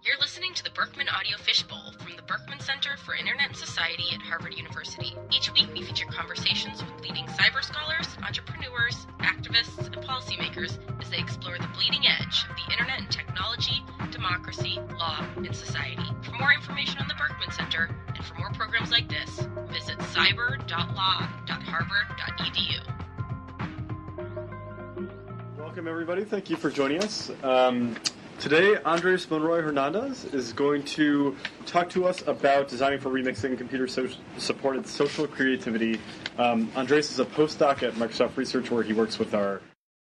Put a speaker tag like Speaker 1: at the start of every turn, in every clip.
Speaker 1: You're listening to the Berkman Audio Fishbowl from the Berkman Center for Internet and Society at Harvard University. Each week we feature conversations with leading cyber scholars, entrepreneurs, activists, and policymakers as they explore the bleeding edge of the internet and technology, democracy, law, and society. For more information on the Berkman Center and for more programs like this, visit cyber.law.harvard.edu.
Speaker 2: Welcome, everybody. Thank you for joining us. Today, Andres Monroy Hernandez is going to talk to us about designing for remixing computer-supported social creativity. Andres is a postdoc at Microsoft Research where he works with our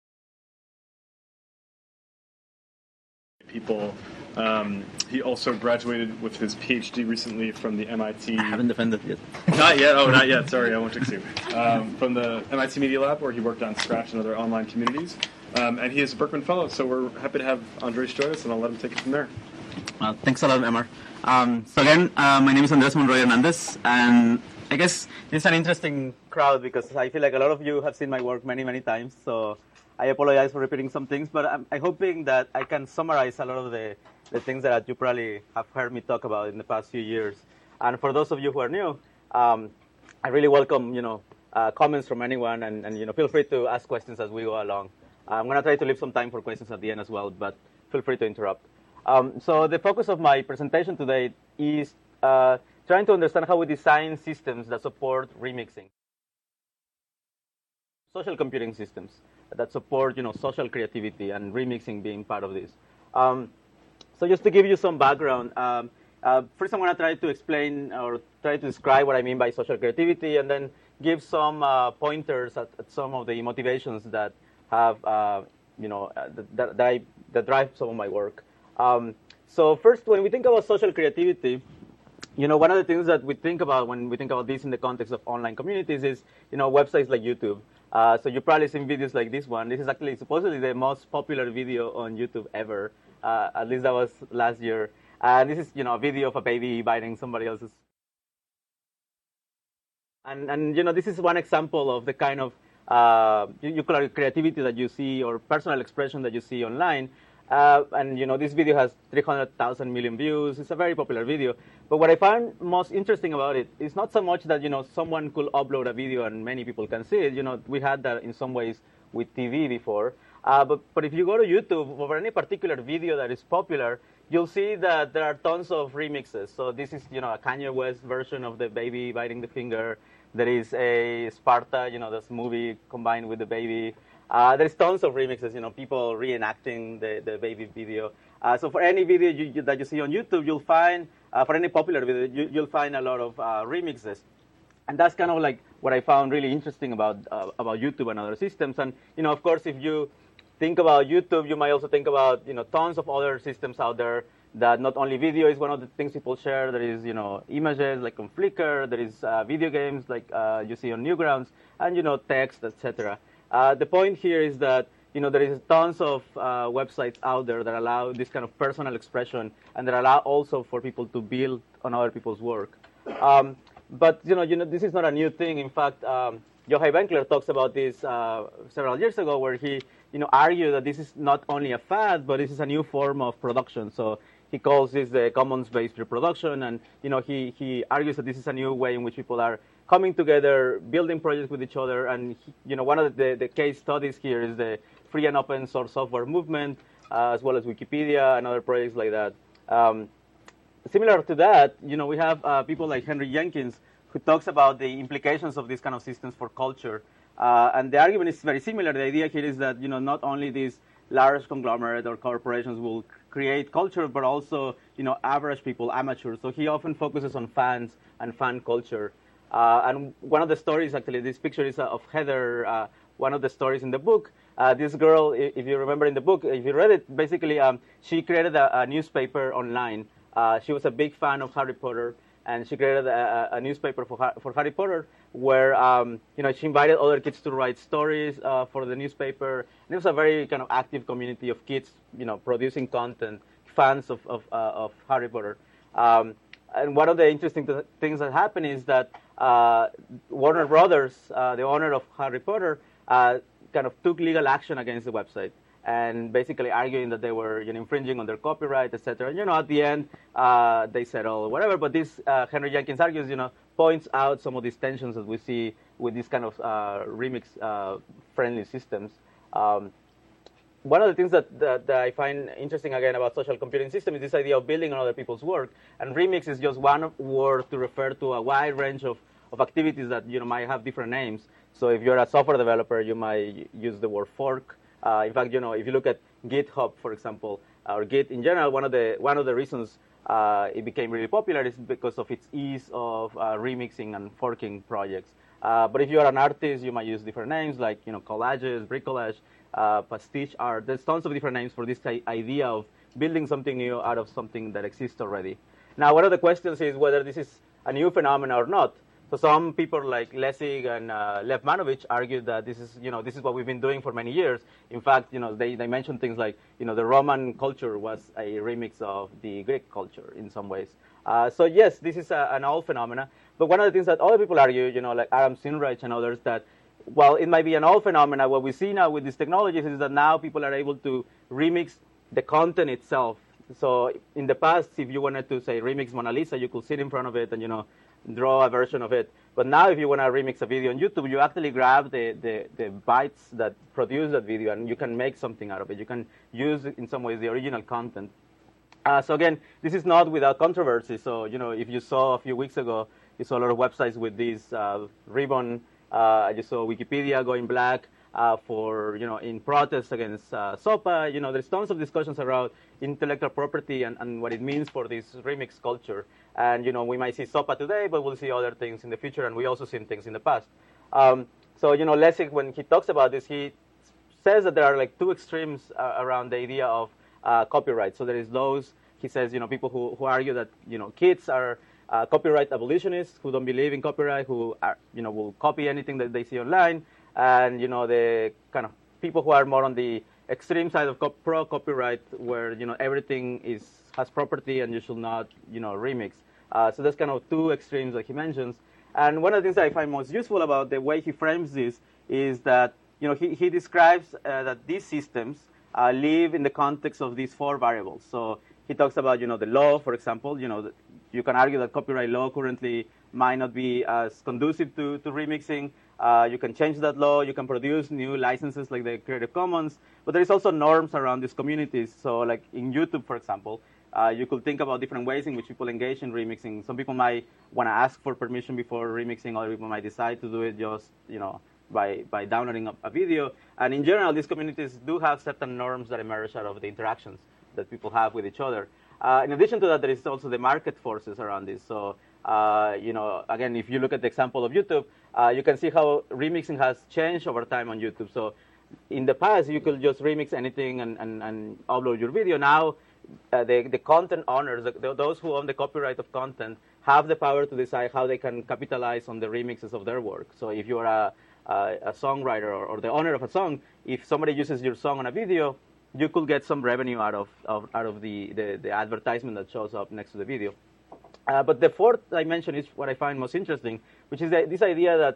Speaker 2: people. He also graduated with his PhD recently from the MIT...
Speaker 3: I haven't defended yet.
Speaker 2: Not yet? Oh, not yet. Sorry, I won't jinx you. From the MIT Media Lab, where he worked on Scratch and other online communities. And he is a Berkman Fellow, so we're happy to have Andres join us, and I'll let him take it from there.
Speaker 3: Thanks a lot, Emmer. So again, my name is Andres Monroy Hernandez, and I guess this is an interesting crowd because I feel like a lot of you have seen my work many, many times, so I apologize for repeating some things, but I'm hoping that I can summarize a lot of the things that you probably have heard me talk about in the past few years. And for those of you who are new, I really welcome, comments from anyone, and feel free to ask questions as we go along. I'm going to try to leave some time for questions at the end as well, but feel free to interrupt. So the focus of my presentation today is trying to understand how we design systems that support remixing. Social computing systems that support, social creativity and remixing being part of this. So just to give you some background, first I'm going to try to explain or try to describe what I mean by social creativity, and then give some pointers at some of the motivations that have, that drive some of my work. So first, when we think about social creativity, one of the things that we think about when we think about this in the context of online communities is, websites like YouTube. So you've probably seen videos like this one. This is actually supposedly the most popular video on YouTube ever. At least that was last year. And this is, a video of a baby biting somebody else's. And this is one example of the kind of creativity that you see or personal expression that you see online. And this video has 300,000 million views. It's a very popular video. But what I found most interesting about it is not so much that, someone could upload a video and many people can see it. We had that in some ways with TV before. But if you go to YouTube, over any particular video that is popular, you'll see that there are tons of remixes. So this is, a Kanye West version of the baby biting the finger. There is a Sparta, this movie combined with the baby. There's tons of remixes, people reenacting the baby video. So for any video that you see on YouTube, you'll find, for any popular video, you'll find a lot of remixes. And that's kind of like what I found really interesting about YouTube and other systems. And, of course, if you think about YouTube, you might also think about, tons of other systems out there that not only video is one of the things people share. There is, images like on Flickr. There is video games like you see on Newgrounds, and, text, etc. The point here is that, there is tons of websites out there that allow this kind of personal expression and that allow also for people to build on other people's work. But, this is not a new thing. In fact, Yochai Benkler talks about this several years ago, where he, argued that this is not only a fad, but this is a new form of production. So he calls this the commons-based reproduction, and, he argues that this is a new way in which people are coming together, building projects with each other. And, one of the case studies here is the free and open source software movement, as well as Wikipedia and other projects like that. Similar to that, we have people like Henry Jenkins, who talks about the implications of these kind of systems for culture. And the argument is very similar. The idea here is that, not only these large conglomerate or corporations will create culture, but also, average people, amateurs. So he often focuses on fans and fan culture. And one of the stories, actually, this picture is of Heather, one of the stories in the book. This girl, if you remember in the book, if you read it, basically, she created a newspaper online. She was a big fan of Harry Potter, and she created a newspaper for Harry Potter where, she invited other kids to write stories for the newspaper. And it was a very kind of active community of kids, producing content, fans of Harry Potter. And one of the interesting things that happened is that Warner Brothers, the owner of Harry Potter, kind of took legal action against the website. and basically arguing that they were infringing on their copyright, etc. And at the end, they settle whatever. But this Henry Jenkins argues, points out some of these tensions that we see with these kind of remix-friendly systems. One of the things that I find interesting, again, about social computing system is this idea of building on other people's work. And remix is just one word to refer to a wide range of activities that might have different names. So if you're a software developer, you might use the word fork. In fact, if you look at GitHub, for example, or Git in general, one of the reasons it became really popular is because of its ease of remixing and forking projects. But if you're an artist, you might use different names like collages, bricolage, pastiche art. There's tons of different names for this idea of building something new out of something that exists already. Now, one of the questions is whether this is a new phenomenon or not. So some people like Lessig and Lev Manovich argued that this is what we've been doing for many years. In fact, they mentioned things like the Roman culture was a remix of the Greek culture in some ways. So yes, this is an old phenomena. But one of the things that other people argue, like Aram Sinreich and others, that while it might be an old phenomena, what we see now with these technologies is that now people are able to remix the content itself. So in the past, if you wanted to, say, remix Mona Lisa, you could sit in front of it and, draw a version of it. But now if you want to remix a video on YouTube, you actually grab the bytes that produce that video, and you can make something out of it. You can use, in some ways, the original content. So again, this is not without controversy. So, if you saw a few weeks ago, you saw a lot of websites with these ribbon. You saw Wikipedia going black for, in protest against SOPA. There's tons of discussions around intellectual property and what it means for this remix culture. And, we might see SOPA today, but we'll see other things in the future, and we also seen things in the past. So, Lessig, when he talks about this, he says that there are like two extremes around the idea of copyright. So there is those, he says, people who argue that, kids are copyright abolitionists who don't believe in copyright, who are, will copy anything that they see online, and the kind of people who are more on the extreme side of pro-copyright, where everything has property and you should not remix. So there's kind of two extremes that he mentions. And one of the things that I find most useful about the way he frames this is that he describes that these systems live in the context of these four variables. So he talks about the law, for example. You can argue that copyright law currently might not be as conducive to remixing. You can change that law. You can produce new licenses like the Creative Commons. But there is also norms around these communities. So like in YouTube, for example, you could think about different ways in which people engage in remixing. Some people might want to ask for permission before remixing. Other people might decide to do it just, by downloading a video. And in general, these communities do have certain norms that emerge out of the interactions that people have with each other. In addition to that, there is also the market forces around this. So, again, if you look at the example of YouTube, you can see how remixing has changed over time on YouTube. So in the past, you could just remix anything and upload your video. Now, the content owners, those who own the copyright of content, have the power to decide how they can capitalize on the remixes of their work. So if you're a songwriter or the owner of a song, if somebody uses your song on a video, you could get some revenue out of the advertisement that shows up next to the video. But the fourth dimension is what I find most interesting, which is this idea that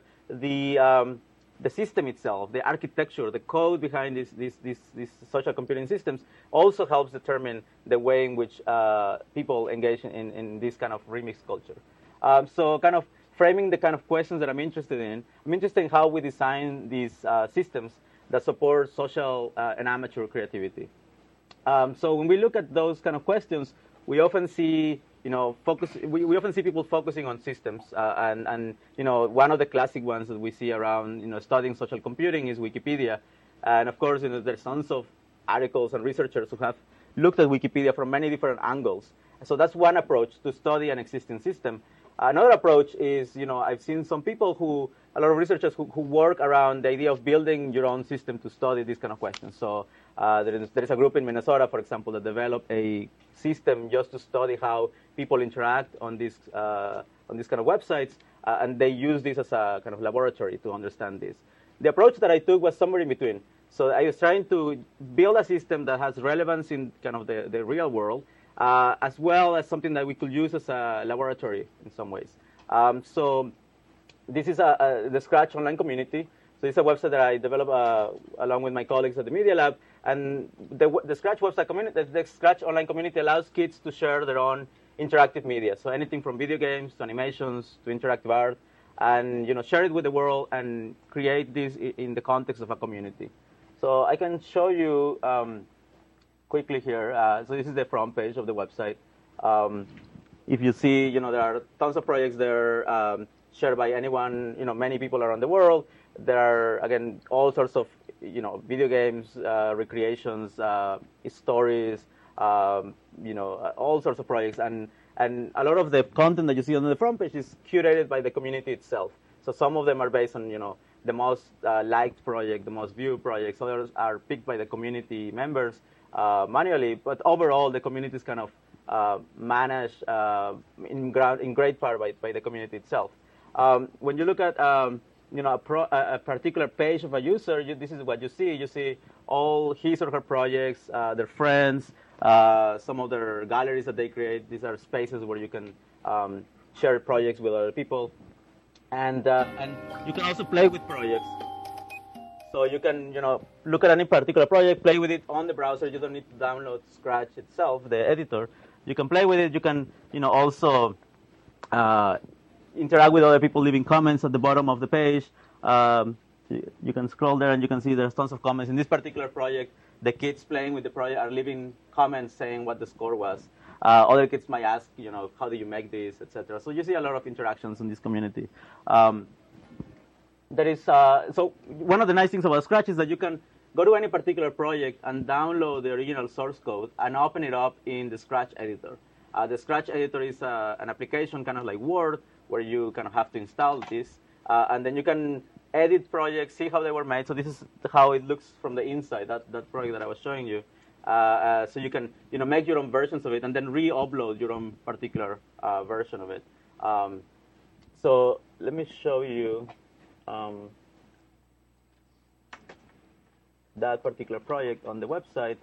Speaker 3: the system itself, the architecture, the code behind these social computing systems also helps determine the way in which people engage in this kind of remix culture. So kind of framing the kind of questions that I'm interested in how we design these systems that support social and amateur creativity. So when we look at those kind of questions, we often see we often see people focusing on systems, and one of the classic ones that we see around studying social computing is Wikipedia, and of course there's tons of articles and researchers who have looked at Wikipedia from many different angles. So that's one approach to study an existing system. Another approach is I've seen some people a lot of researchers who work around the idea of building your own system to study these kind of questions. So there is a group in Minnesota, for example, that developed a system just to study how people interact on these kind of websites, and they use this as a kind of laboratory to understand this. The approach that I took was somewhere in between. So I was trying to build a system that has relevance in kind of the real world, as well as something that we could use as a laboratory in some ways. So this is the Scratch online community. So it's a website that I developed along with my colleagues at the Media Lab. And the Scratch website community, the Scratch online community allows kids to share their own interactive media. So anything from video games to animations to interactive art, and share it with the world and create this in the context of a community. So I can show you quickly here. So this is the front page of the website. If you see, there are tons of projects there shared by anyone, many people around the world. There are, again, all sorts of, video games, recreations, stories, all sorts of projects. And a lot of the content that you see on the front page is curated by the community itself. So some of them are based on, the most liked project, the most viewed projects. Others are picked by the community members manually. But overall, the community is kind of managed in great part by the community itself. When you look at a particular page of a user, this is what you see. You see all his or her projects, their friends, some of their galleries that they create. These are spaces where you can share projects with other people, and you can also play with projects. So you can look at any particular project, play with it on the browser. You don't need to download Scratch itself, the editor. You can play with it. You can also interact with other people, leaving comments at the bottom of the page. You can scroll there and you can see there's tons of comments. In this particular project, the kids playing with the project are leaving comments saying what the score was. Other kids might ask, how do you make this, etc. So you see a lot of interactions in this community. So one of the nice things about Scratch is that you can go to any particular project and download the original source code and open it up in the Scratch editor. The Scratch editor is an application kind of like Word, where you kind of have to install this, and then you can edit projects, see how they were made. So this is how it looks from the inside, that project that I was showing you. So you can make your own versions of it and then re-upload your own particular version of it. So let me show you that particular project on the website.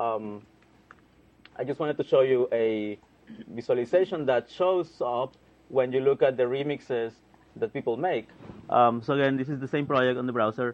Speaker 3: I just wanted to show you a visualization that shows up when you look at the remixes that people make. So again, this is the same project on the browser.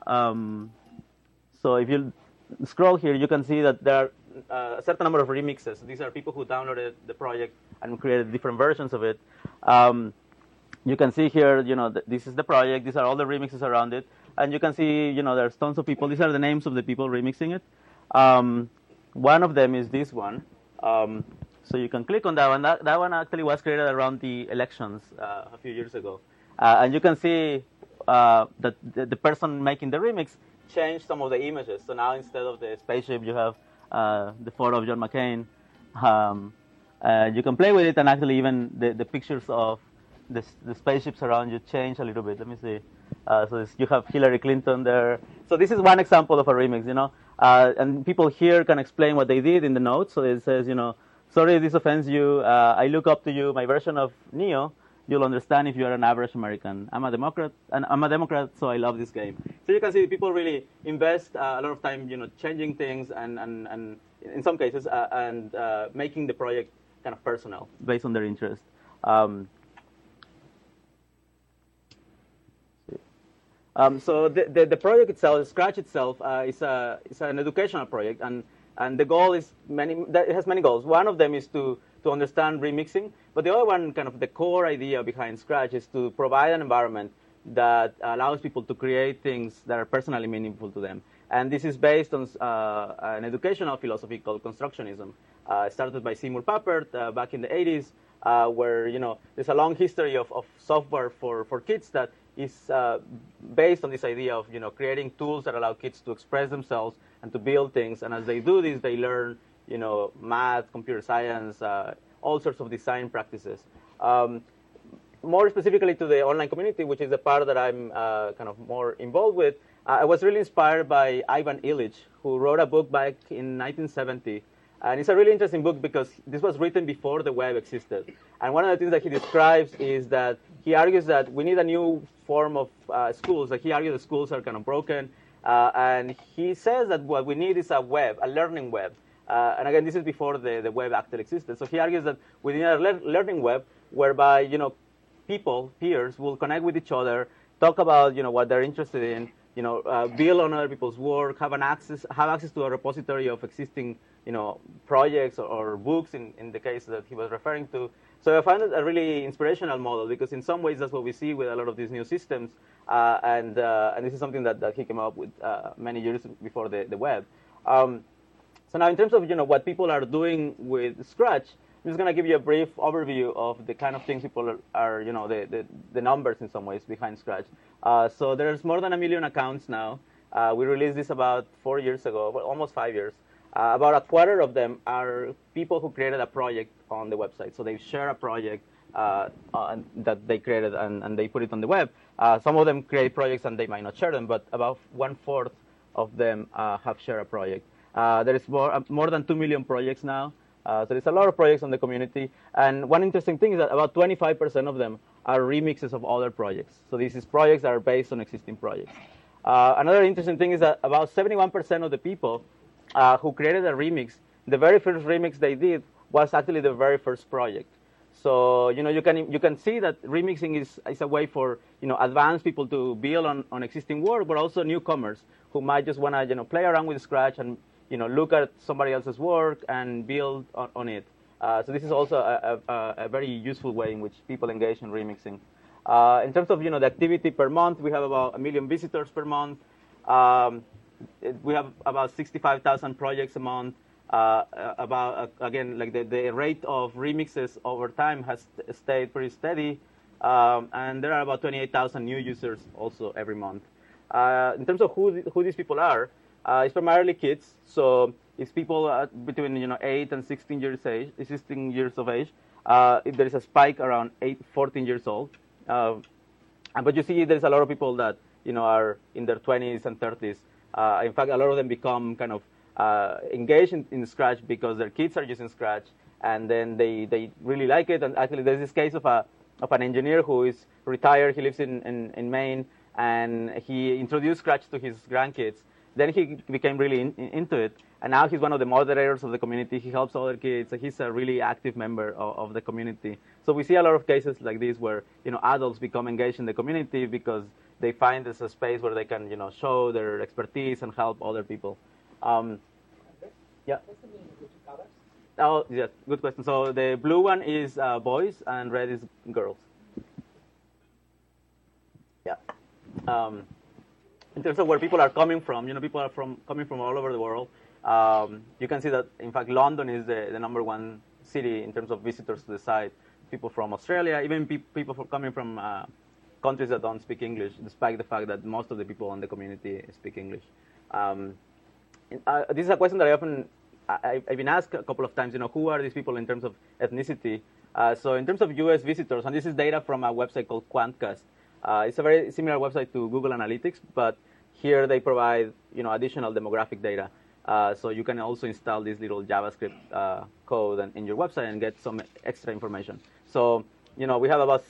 Speaker 3: So if you scroll here, you can see that there are a certain number of remixes. These are people who downloaded the project and created different versions of it. You can see here, this is the project. These are all the remixes around it. And you can see, there's tons of people. These are the names of the people remixing it. One of them is this one. So you can click on that one. That one actually was created around the elections a few years ago. And you can see that the person making the remix changed some of the images. So now instead of the spaceship, you have the photo of John McCain. You can play with it, and actually even the pictures of the spaceships around you change a little bit. Let me see. So you have Hillary Clinton there. So this is one example of a remix, and people here can explain what they did in the notes. So it says, sorry if this offends you. I look up to you. My version of Neo. You'll understand if you are an average American. I'm a Democrat, so I love this game. So you can see people really invest a lot of time, changing things and in some cases and making the project kind of personal based on their interest. So the project itself, Scratch itself, is an educational project, and the goal is it has many goals. One of them is to understand remixing, but the other one, kind of the core idea behind Scratch, is to provide an environment that allows people to create things that are personally meaningful to them. And this is based on an educational philosophy called constructionism, started by Seymour Papert back in the 80s, where there's a long history of software for kids that is based on this idea of creating tools that allow kids to express themselves and to build things. And as they do this, they learn math, computer science, all sorts of design practices. More specifically to the online community, which is the part that I'm kind of more involved with, I was really inspired by Ivan Illich, who wrote a book back in 1970. And it's a really interesting book because this was written before the web existed. And one of the things that he describes is that he argues that we need a new form of schools. Like he argues that schools are kind of broken. And he says that what we need is a learning web. And again, this is before the web actually existed. So he argues that we need a learning web whereby, peers will connect with each other, talk about, what they're interested in, build on other people's work, have access to a repository of existing, projects or books in the case that he was referring to. So I found it a really inspirational model because in some ways that's what we see with a lot of these new systems, and this is something that he came up with many years before the web. So now in terms of what people are doing with Scratch, I'm just going to give you a brief overview of the kind of things people are the numbers in some ways behind Scratch. So there's more than 1 million accounts now. We released this about 4 years ago, well, almost 5 years. About a quarter of them are people who created a project on the website. So they share a project that they created and they put it on the web. Some of them create projects and they might not share them, but about 1/4 of them have shared a project. There is more than 2 million projects now. So there's a lot of projects on the community. And one interesting thing is that about 25% of them are remixes of other projects. So these projects that are based on existing projects. Another interesting thing is that about 71% of the people who created a remix, the very first remix they did was actually the very first project. So you can see that remixing is a way for advanced people to build on existing work, but also newcomers who might just want to play around with Scratch and look at somebody else's work and build on it. So this is also a very useful way in which people engage in remixing. In terms of the activity per month, we have about 1 million visitors per month. We have about 65,000 projects a month. Again, like the rate of remixes over time has stayed pretty steady, and there are about 28,000 new users also every month. In terms of who these people are, it's primarily kids. So it's people between 8 and 16 years of age. There is a spike around 14 years old. But you see, there's a lot of people that are in their 20s and 30s. In fact, a lot of them become kind of engaged in Scratch because their kids are using Scratch, and then they really like it. And actually, there's this case of an engineer who is retired. He lives in Maine, and he introduced Scratch to his grandkids. Then he became really into it, and now he's one of the moderators of the community. He helps other kids. So he's a really active member of the community. So we see a lot of cases like this where adults become engaged in the community because they find this a space where they can show their expertise and help other people. Yeah.
Speaker 4: What's the meaning of the two colors?
Speaker 3: Oh, yes, good question. So the blue one is boys and red is girls. Yeah. In terms of where people are coming from, people are coming from all over the world. You can see that, in fact, London is the number one city in terms of visitors to the site. People from Australia, even people coming from countries that don't speak English, despite the fact that most of the people in the community speak English. This is a question that I've been asked a couple of times. Who are these people in terms of ethnicity? So in terms of U.S. visitors, and this is data from a website called Quantcast. It's a very similar website to Google Analytics, but here they provide additional demographic data. So you can also install this little JavaScript code in your website and get some extra information. So we have about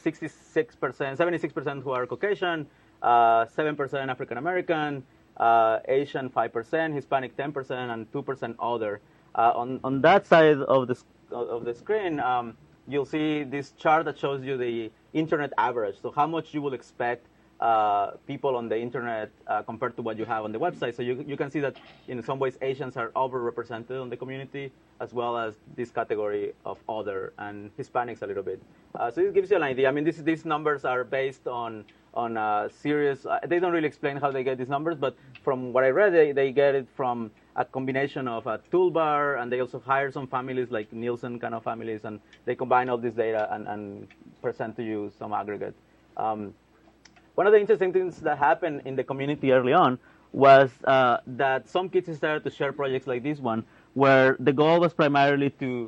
Speaker 3: 76% who are Caucasian, 7% African American, Asian 5%, Hispanic 10%, and 2% other. On that side of the screen, you'll see this chart that shows you the internet average. So how much you will expect people on the internet compared to what you have on the website. So you can see that in some ways Asians are overrepresented on the community, as well as this category of other, and Hispanics a little bit. So it gives you an idea. I mean, these numbers are based on serious. They don't really explain how they get these numbers, but from what I read, they get it from a combination of a toolbar, and they also hire some families like Nielsen kind of families, and they combine all this data and present to you some aggregate. One of the interesting things that happened in the community early on was that some kids started to share projects like this one, where the goal was primarily to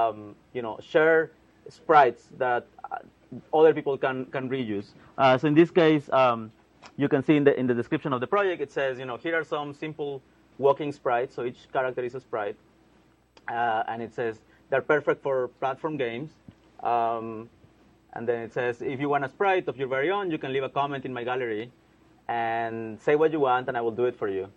Speaker 3: share sprites that other people can reuse. So in this case, you can see in the description of the project, it says, here are some simple walking sprites. So each character is a sprite, and it says they're perfect for platform games. And then it says, if you want a sprite of your very own, you can leave a comment in my gallery and say what you want, and I will do it for you.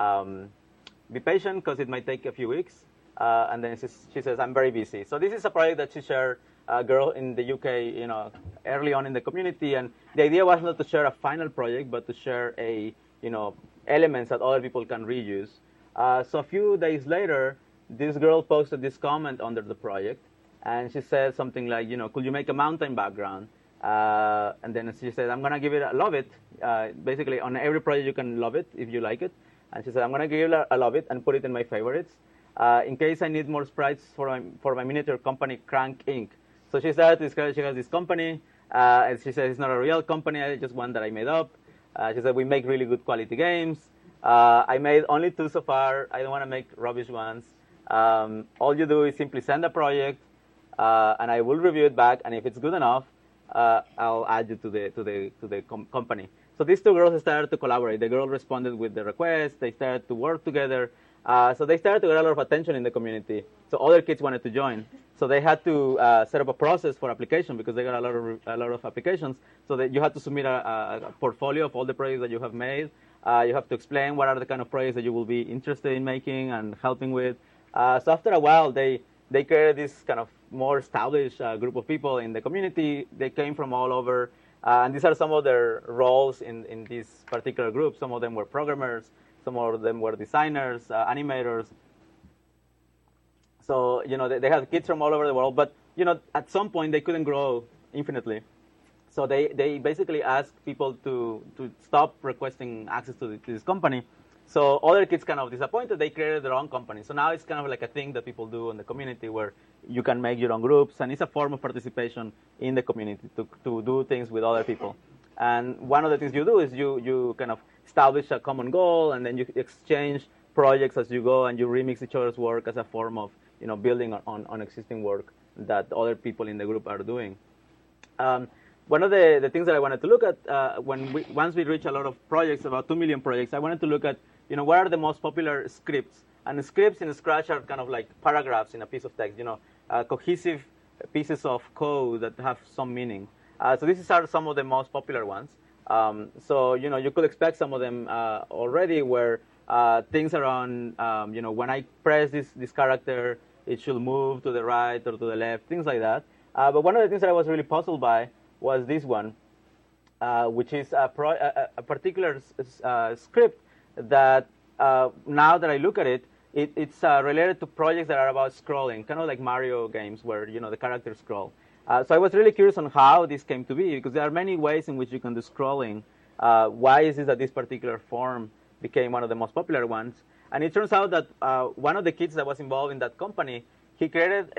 Speaker 3: Be patient, because it might take a few weeks. And then she says, I'm very busy. So this is a project that she shared, a girl in the UK, early on in the community. And the idea was not to share a final project, but to share a elements that other people can reuse. So a few days later, this girl posted this comment under the project, and she said something like, could you make a mountain background? And then she said, I'm going to give it a love it. Basically, on every project you can love it if you like it. And she said, I'm going to give it a love it and put it in my favorites. In case I need more sprites for my miniature company, Crank Inc. So she started to describe she has this company. And she said, it's not a real company, it's just one that I made up. She said, we make really good quality games. I made only 2 so far. I don't want to make rubbish ones. All you do is simply send a project, and I will review it back. And if it's good enough, I'll add you to the company. So these 2 girls started to collaborate. The girl responded with the request. They started to work together. So they started to get a lot of attention in the community. So other kids wanted to join. So they had to set up a process for application because they got a lot of applications. So that you had to submit a portfolio of all the projects that you have made. You have to explain what are the kind of projects that you will be interested in making and helping with. So after a while, they created this kind of more established group of people in the community. They came from all over. And these are some of their roles in this particular group. Some of them were programmers. Some of them were designers, animators. So, they had kids from all over the world. But, at some point, they couldn't grow infinitely. So they basically asked people to stop requesting access to this company. So other kids kind of disappointed. They created their own company. So now it's kind of like a thing that people do in the community where you can make your own groups. And it's a form of participation in the community to do things with other people. And one of the things you do is you kind of establish a common goal, and then you exchange projects as you go, and you remix each other's work as a form of building on existing work that other people in the group are doing. One of the things that I wanted to look at once we reach a lot of projects, about 2 million projects, I wanted to look at what are the most popular scripts. And scripts in Scratch are kind of like paragraphs in a piece of text, cohesive pieces of code that have some meaning. So these are some of the most popular ones. So you could expect some of them already, where things around when I press this character, it should move to the right or to the left, things like that. But one of the things that I was really puzzled by was this one, which is a particular script that now that I look at it, it's related to projects that are about scrolling, kind of like Mario games where the characters scroll. So I was really curious on how this came to be, because there are many ways in which you can do scrolling. Why is it that this particular form became one of the most popular ones? And it turns out that one of the kids that was involved in that company, he created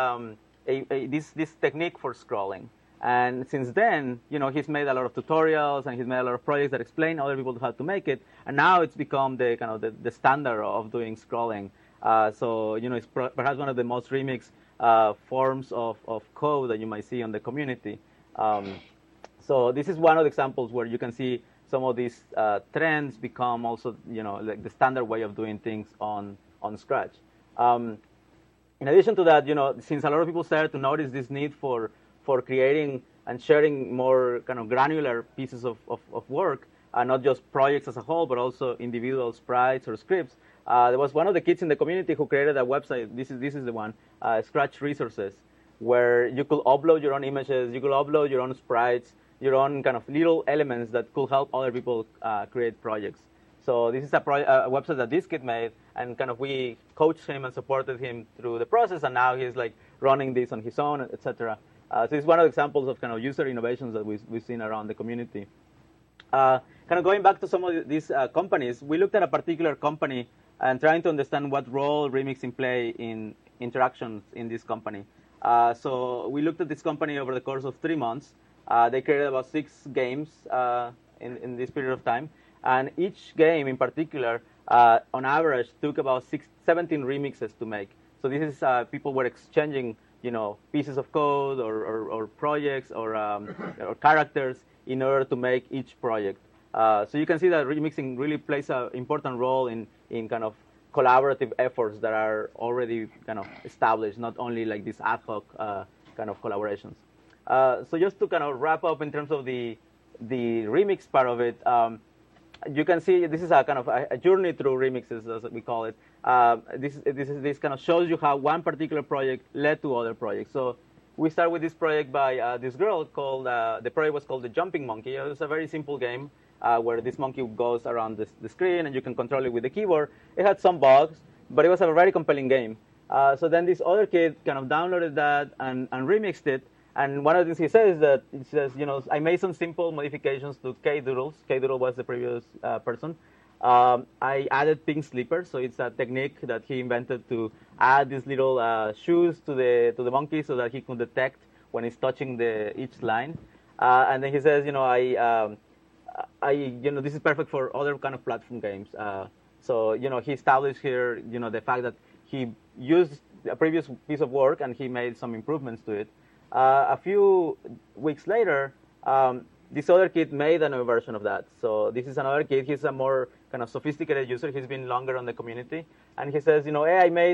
Speaker 3: this technique for scrolling. And since then, he's made a lot of tutorials and he's made a lot of projects that explain other people how to make it. And now it's become the kind of the standard of doing scrolling. So it's perhaps one of the most remixed forms of code that you might see on the community. So this is one of the examples where you can see some of these trends become also, like the standard way of doing things on Scratch. In addition to that, since a lot of people started to notice this need for creating and sharing more kind of granular pieces of work, not just projects as a whole, but also individual sprites or scripts, there was one of the kids in the community who created a website. This is the one, Scratch Resources, where you could upload your own images, you could upload your own sprites, your own kind of little elements that could help other people create projects. So this is a website that this kid made, and kind of we coached him and supported him through the process, and now he's like running this on his own, etc. So it's one of the examples of kind of user innovations that we've seen around the community. Kind of going back to some of these companies, we looked at a particular company and trying to understand what role remixing play in interactions in this company. So we looked at this company over the course of 3 months. They created about 6 games in this period of time. And each game in particular, on average, took about 17 remixes to make. So this is people were exchanging pieces of code or projects or characters in order to make each project. So you can see that remixing really plays an important role in kind of collaborative efforts that are already kind of established, not only like these ad hoc kind of collaborations. So just to kind of wrap up in terms of the remix part of it, you can see this is a kind of a journey through remixes, as we call it. This kind of shows you how one particular project led to other projects. So we start with this project by this girl called, the project was called The Jumping Monkey. It was a very simple game. where this monkey goes around the screen and you can control it with the keyboard. It had some bugs, but it was a very compelling game. So then this other kid kind of downloaded that and remixed it. And one of the things he says is that he says, I made some simple modifications to K-Doodles. K-Doodle was the previous person. I added pink slippers, so it's a technique that he invented to add these little shoes to the monkey so that he could detect when he's touching each line. And then he says, this is perfect for other kind of platform games. So he established here, the fact that he used a previous piece of work and he made some improvements to it. A few weeks later, this other kid made another version of that. So this is another kid. He's a more kind of sophisticated user. He's been longer on the community, and he says, hey,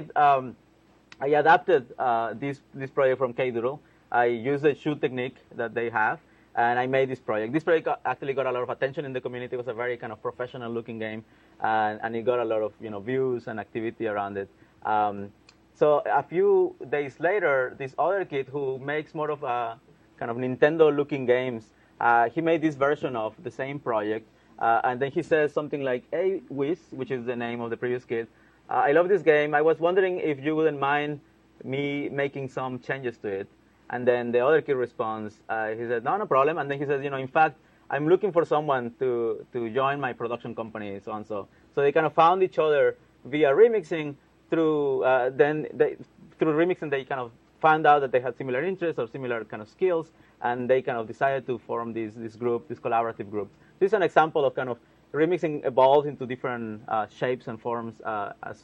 Speaker 3: I adapted this project from K-Doodle. I used the shoe technique that they have, and I made this project. This project actually got a lot of attention in the community. It was a very kind of professional-looking game, and it got a lot of views and activity around it. So a few days later, this other kid who makes more of a kind of Nintendo-looking games, he made this version of the same project, and then he says something like, hey, Wiz, which is the name of the previous kid, I love this game. I was wondering if you wouldn't mind me making some changes to it. And then the other kid responds, he said, no problem. And then he says, in fact, I'm looking for someone to join my production company, so and so. So they kind of found each other via remixing. Through remixing, they kind of found out that they had similar interests or similar kind of skills, and they kind of decided to form this collaborative group. This is an example of kind of remixing evolved into different shapes and forms as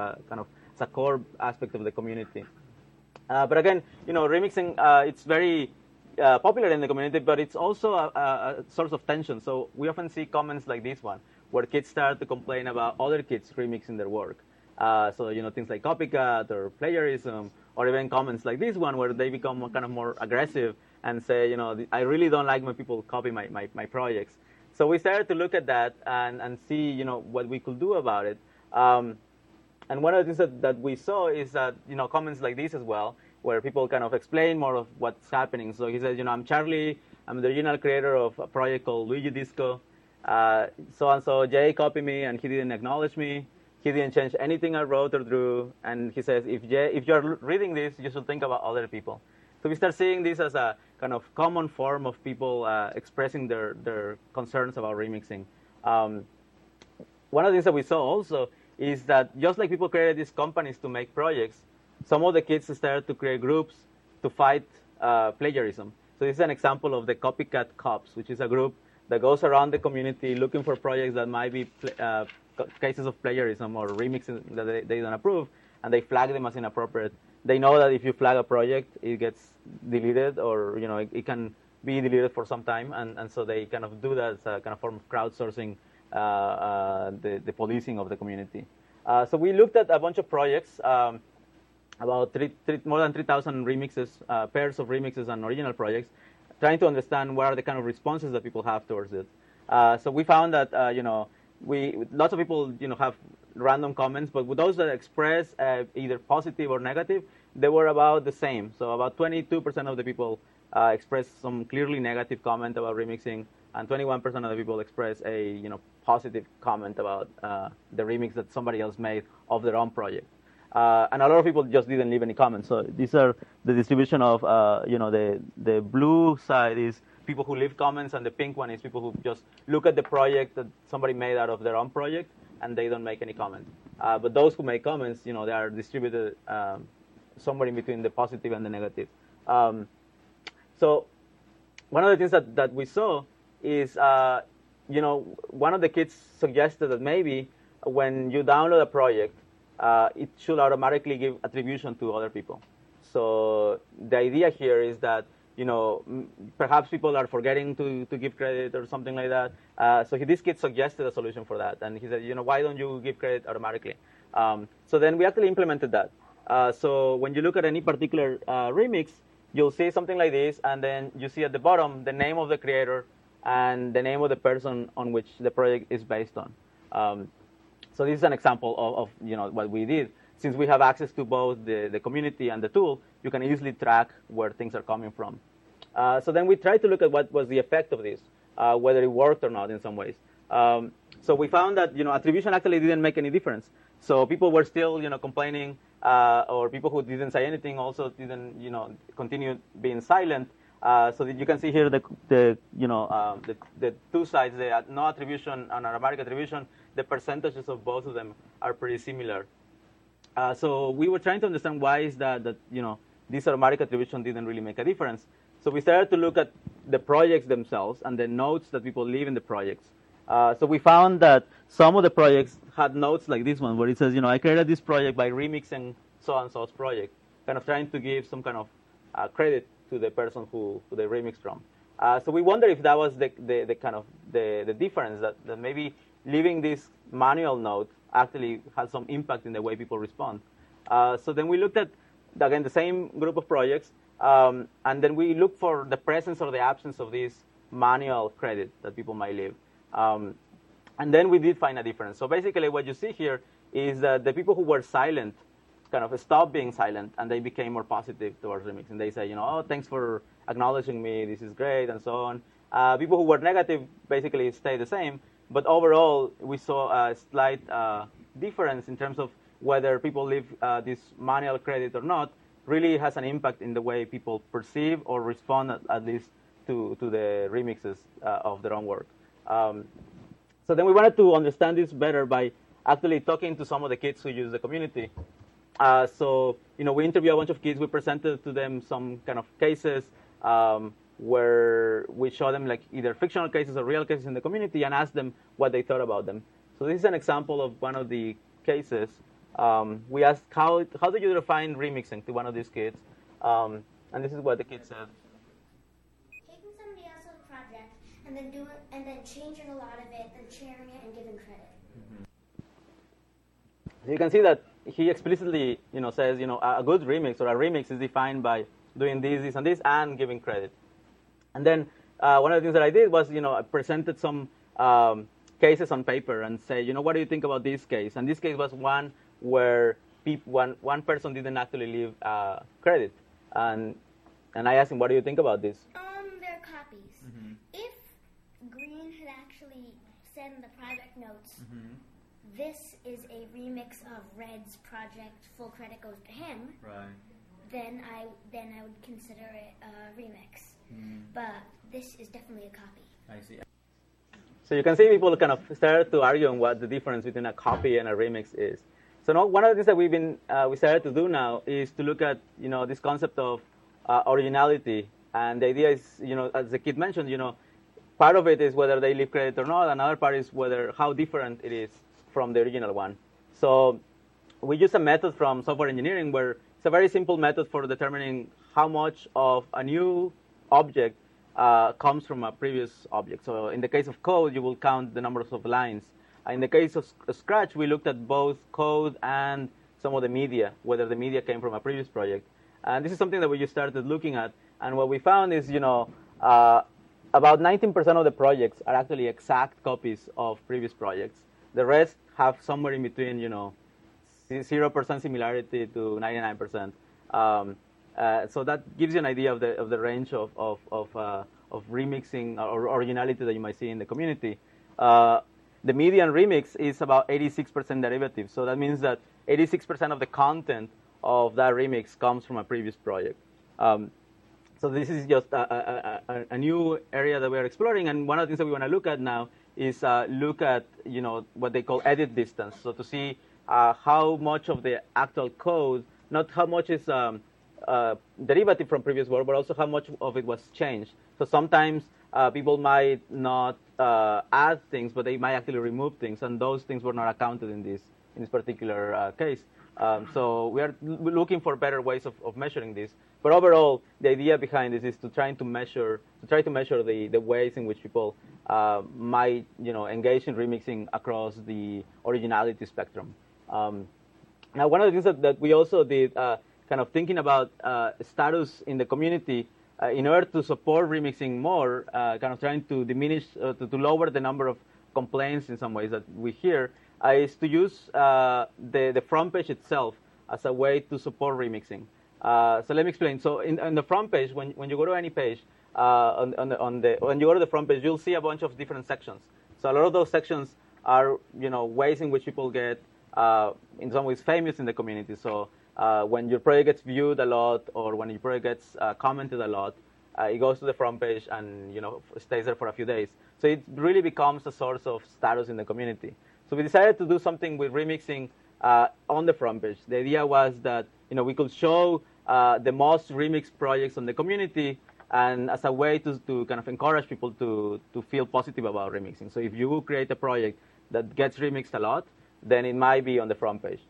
Speaker 3: a core aspect of the community. But again, remixing it's very popular in the community, but it's also a source of tension. So we often see comments like this one, where kids start to complain about other kids remixing their work. So things like copycat or plagiarism, or even comments like this one where they become kind of more aggressive and say, I really don't like when people copy my projects. So we started to look at that and see, what we could do about it. And one of the things that we saw is that, comments like this as well, where people kind of explain more of what's happening. So he says, I'm Charlie, I'm the original creator of a project called Luigi Disco. So-and-so Jay copied me and he didn't acknowledge me. He didn't change anything I wrote or drew, and he says, if you're reading this, you should think about other people. So we start seeing this as a kind of common form of people expressing their concerns about remixing. One of the things that we saw also is that just like people created these companies to make projects, some of the kids started to create groups to fight plagiarism. So this is an example of the Copycat Cops, which is a group that goes around the community looking for projects that might be cases of plagiarism or remixing that they don't approve, and they flag them as inappropriate. They know that if you flag a project, it gets deleted, or it can be deleted for some time, and so they kind of do that as a kind of form of crowdsourcing the policing of the community. So we looked at a bunch of projects, about more than 3,000 remixes, pairs of remixes and original projects, trying to understand what are the kind of responses that people have towards it. So we found that lots of people have random comments, but with those that express either positive or negative, they were about the same. So about 22% of the people expressed some clearly negative comment about remixing, and 21% of the people expressed a positive comment about the remix that somebody else made of their own project. And a lot of people just didn't leave any comments. So these are the distribution of the blue side is people who leave comments, and the pink one is people who just look at the project that somebody made out of their own project, and they don't make any comment. But those who make comments, they are distributed somewhere in between the positive and the negative. So one of the things that we saw is, one of the kids suggested that maybe when you download a project, it should automatically give attribution to other people. So the idea here is that, perhaps people are forgetting to give credit or something like that. So this kid suggested a solution for that. And he said, why don't you give credit automatically? So then we actually implemented that. So when you look at any particular remix, you'll see something like this, and then you see at the bottom the name of the creator and the name of the person on which the project is based on. So this is an example of what we did. Since we have access to both the community and the tool, you can easily track where things are coming from. So then we tried to look at what was the effect of this. whether it worked or not in some ways. So we found that attribution actually didn't make any difference. So people were still complaining, or people who didn't say anything also didn't continue being silent. So that you can see here the two sides, the no attribution and aromatic attribution. The percentages of both of them are pretty similar. So we were trying to understand why is that this aromatic attribution didn't really make a difference. So we started to look at the projects themselves and the notes that people leave in the projects. So we found that some of the projects had notes like this one, where it says, I created this project by remixing so-and-so's project, kind of trying to give some kind of credit to the person who they remixed from. So we wonder if that was the kind of the difference, that maybe leaving this manual note actually had some impact in the way people respond. So then we looked at, again, the same group of projects, and then we looked for the presence or the absence of this manual credit that people might leave. And then we did find a difference. So basically what you see here is that the people who were silent kind of stopped being silent, and they became more positive towards remixing. They say, thanks for acknowledging me, this is great, and so on. People who were negative basically stayed the same, but overall we saw a slight difference in terms of whether people leave this manual credit or not really has an impact in the way people perceive or respond at least to the remixes of their own work. So then we wanted to understand this better by actually talking to some of the kids who use the community. So we interviewed a bunch of kids. We presented to them some kind of cases where we show them like either fictional cases or real cases in the community and asked them what they thought about them. So this is an example of one of the cases. We asked, how do you define remixing to one of these kids? And this is what the kid said.
Speaker 4: Taking somebody else's project and then changing a lot of it, then sharing it and giving credit.
Speaker 3: So you can see that he explicitly, says, a good remix or a remix is defined by doing this, and this, and giving credit. And then one of the things that I did was, I presented some cases on paper and say, what do you think about this case? And this case was one where one person didn't actually leave credit. And I asked him, what do you think about this?
Speaker 4: They're copies. Mm-hmm. If Green had actually said in the project notes, this is a remix of Red's project, full credit goes to him,
Speaker 3: right,
Speaker 4: then I would consider it a remix. But this is definitely a copy.
Speaker 3: I see. So you can see people kind of started to argue on what the difference between a copy and a remix is. So now one of the things that we started to do now is to look at this concept of originality, and the idea is as the kid mentioned part of it is whether they leave credit or not. Another part is how different it is from the original one. So we use a method from software engineering where it's a very simple method for determining how much of a new object comes from a previous object. So in the case of code, you will count the numbers of lines. In the case of Scratch, we looked at both code and some of the media, whether the media came from a previous project. And this is something that we just started looking at. And what we found is, about 19% of the projects are actually exact copies of previous projects. The rest have somewhere in between, 0% similarity to 99%. So that gives you an idea of the range of remixing or originality that you might see in the community. The median remix is about 86% derivative. So that means that 86% of the content of that remix comes from a previous project. So this is just a new area that we're exploring. And one of the things that we want to look at now is look at what they call edit distance. So to see how much of the actual code, not how much is derivative from previous work, but also how much of it was changed. So sometimes people might not add things, but they might actually remove things, and those things were not accounted in this particular case. So we are looking for better ways of measuring this. But overall, the idea behind this is to try to measure the ways in which people might engage in remixing across the originality spectrum. Now, one of the things that we also did, kind of thinking about status in the community, in order to support remixing more, kind of trying to diminish, to lower the number of complaints in some ways that we hear, is to use the front page itself as a way to support remixing. So let me explain. So in the front page, when you go to any page, when you go to the front page, you'll see a bunch of different sections. So a lot of those sections are, ways in which people get, in some ways, famous in the community. So when your project gets viewed a lot, or when your project gets commented a lot, it goes to the front page and stays there for a few days. So it really becomes a source of status in the community. So we decided to do something with remixing on the front page. The idea was that we could show the most remixed projects on the community, and as a way to kind of encourage people to feel positive about remixing. So if you create a project that gets remixed a lot, then it might be on the front page.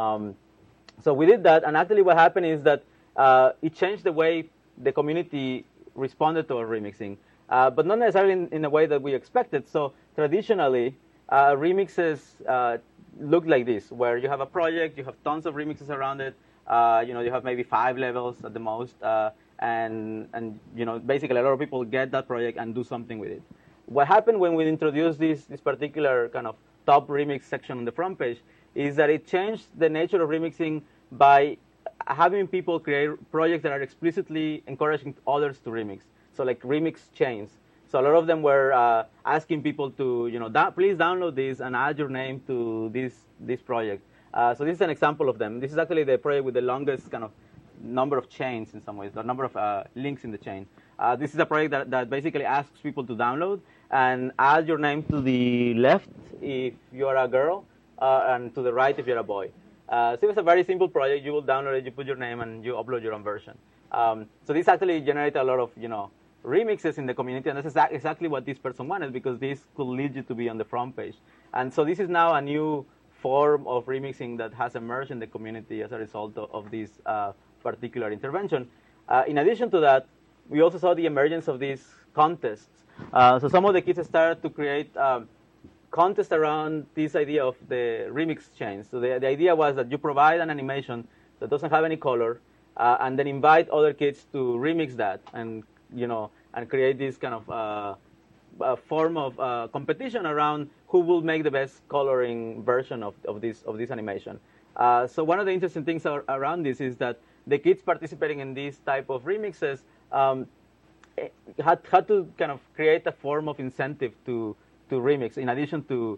Speaker 3: So we did that, and actually what happened is that it changed the way the community responded to our remixing, but not necessarily in a way that we expected. So traditionally, remixes look like this, where you have a project, you have tons of remixes around it, you have maybe 5 levels at the most, and basically a lot of people get that project and do something with it. What happened when we introduced this particular kind of top remix section on the front page is that it changed the nature of remixing by having people create projects that are explicitly encouraging others to remix. So like remix chains. So a lot of them were asking people to, please download this and add your name to this project. So this is an example of them. This is actually the project with the longest kind of number of chains in some ways, the number of links in the chain. This is a project that basically asks people to download and add your name to the left if you're a girl, and to the right if you're a boy. So it's a very simple project. You will download it, you put your name, and you upload your own version. So this actually generated a lot of, remixes in the community, and that's exactly what this person wanted, because this could lead you to be on the front page. And so this is now a new form of remixing that has emerged in the community as a result of this particular intervention. In addition to that, we also saw the emergence of these contests. So some of the kids started to create contests around this idea of the remix chains. So the idea was that you provide an animation that doesn't have any color, and then invite other kids to remix that, and and create this kind of form of competition around who will make the best coloring version of this animation. So one of the interesting things around this is that the kids participating in these type of remixes had to kind of create a form of incentive to remix, in addition to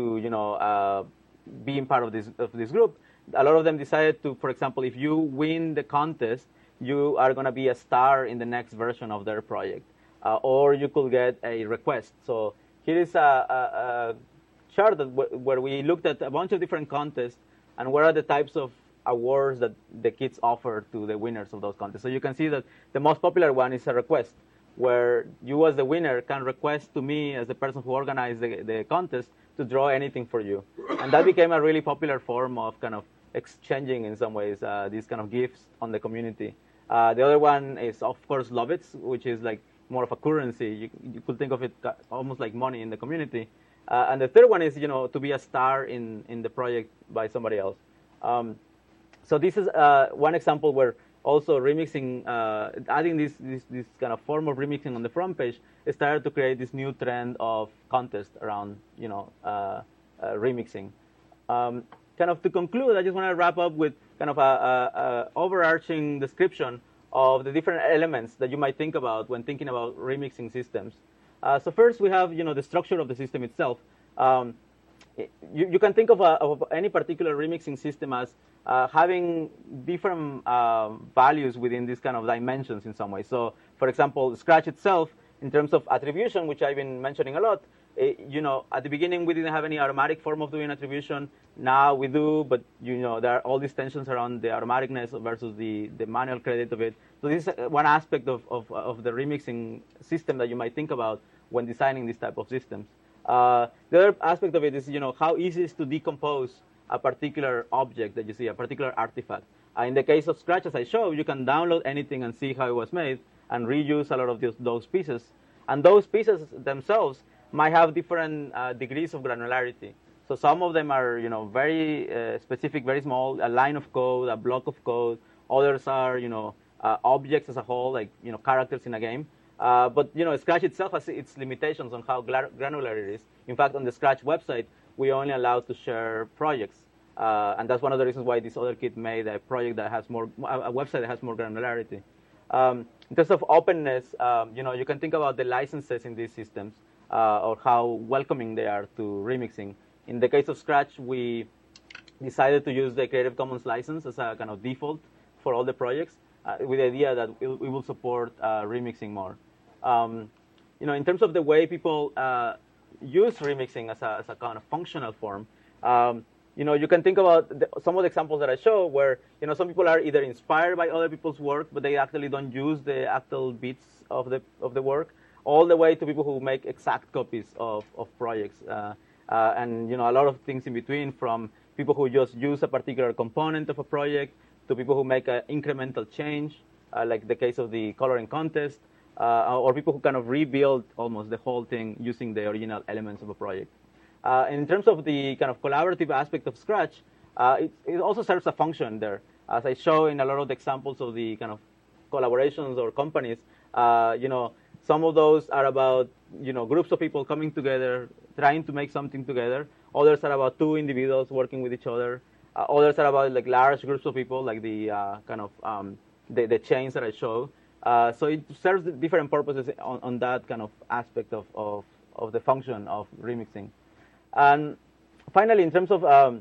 Speaker 3: being part of this group. A lot of them decided to, for example, if you win the contest, you are going to be a star in the next version of their project, or you could get a request. So here is a chart where we looked at a bunch of different contests and what are the types of awards that the kids offer to the winners of those contests. So you can see that the most popular one is a request, where you as the winner can request to me, as the person who organized the contest, to draw anything for you. And that became a really popular form of kind of exchanging, in some ways, these kind of gifts on the community. The other one is, of course, Lovitz, which is like more of a currency. You could think of it almost like money in the community. And the third one is, to be a star in the project by somebody else. So this is one example where also remixing, adding this kind of form of remixing on the front page, started to create this new trend of contest around, remixing. Kind of to conclude, I just want to wrap up with kind of a overarching description of the different elements that you might think about when thinking about remixing systems. So first, we have the structure of the system itself. You can think of any particular remixing system as having different values within these kind of dimensions in some way. So, for example, Scratch itself, in terms of attribution, which I've been mentioning a lot, at the beginning we didn't have any automatic form of doing attribution. Now we do, but there are all these tensions around the automaticness versus the manual credit of it. So this is one aspect of the remixing system that you might think about when designing this type of systems. The other aspect of it is how easy it is to decompose a particular object that you see, a particular artifact. In the case of Scratch, as I showed, you can download anything and see how it was made and reuse a lot of those pieces. And those pieces themselves might have different degrees of granularity. So some of them are, very specific, very small, a line of code, a block of code. Others are, objects as a whole, like, characters in a game. But, Scratch itself has its limitations on how granular it is. In fact, on the Scratch website, we only allow to share projects. And that's one of the reasons why this other kid made a project that has a website that has more granularity. in terms of openness, you can think about the licenses in these systems or how welcoming they are to remixing. In the case of Scratch, we decided to use the Creative Commons license as a kind of default for all the projects, with the idea that we will support remixing more. In terms of the way people use remixing as a kind of functional form, you can think about some of the examples that I show where, some people are either inspired by other people's work, but they actually don't use the actual bits of the work, all the way to people who make exact copies of projects. And, a lot of things in between, from people who just use a particular component of a project to people who make an incremental change, like the case of the coloring contest, or people who kind of rebuild almost the whole thing using the original elements of a project. In terms of the kind of collaborative aspect of Scratch, it also serves a function there. As I show in a lot of the examples of the kind of collaborations or companies, some of those are about, groups of people coming together, trying to make something together. Others are about two individuals working with each other. Others are about like large groups of people, like the kind of the chains that I show. So it serves different purposes on that kind of aspect of the function of remixing. And finally, in terms of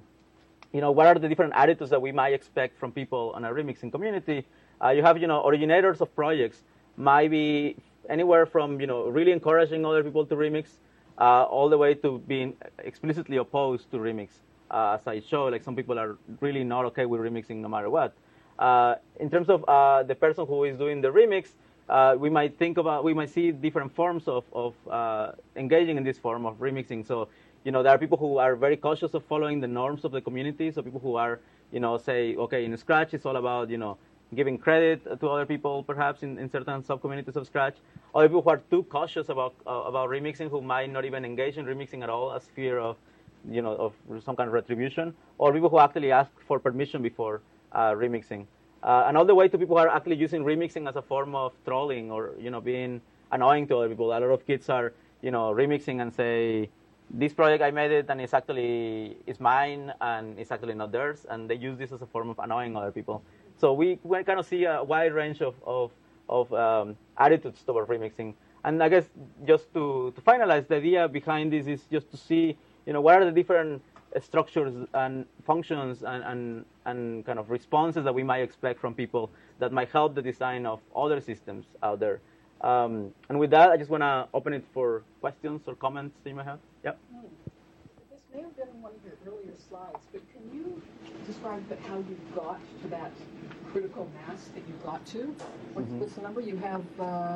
Speaker 3: what are the different attitudes that we might expect from people on a remixing community, you have originators of projects might be anywhere from really encouraging other people to remix, all the way to being explicitly opposed to remix. As I show, like some people are really not okay with remixing no matter what. In terms of the person who is doing the remix, we might see different forms of engaging in this form of remixing. So, there are people who are very cautious of following the norms of the community. So people who are, say, okay, in Scratch, it's all about, giving credit to other people, perhaps in certain sub-communities of Scratch. Other people who are too cautious about remixing, who might not even engage in remixing at all, as fear of, of some kind of retribution. Or people who actually ask for permission before remixing. And all the way to people who are actually using remixing as a form of trolling or, being annoying to other people. A lot of kids are, remixing and say, this project I made it and it's mine and it's actually not theirs, and they use this as a form of annoying other people. So we kind of see a wide range of attitudes toward remixing. And I guess just to finalize, the idea behind this is just to see, what are the different structures and functions and kind of responses that we might expect from people that might help the design of other systems out there. And with that, I just want to open it for questions or comments that you might have. Yep.
Speaker 5: This may have been in one of your earlier slides, but can you describe how you got to that critical mass that you got to? What's the number? You have